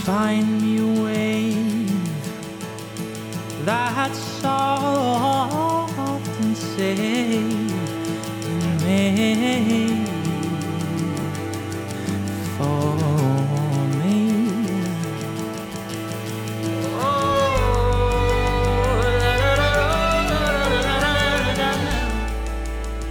find me a wave that's soft and safe.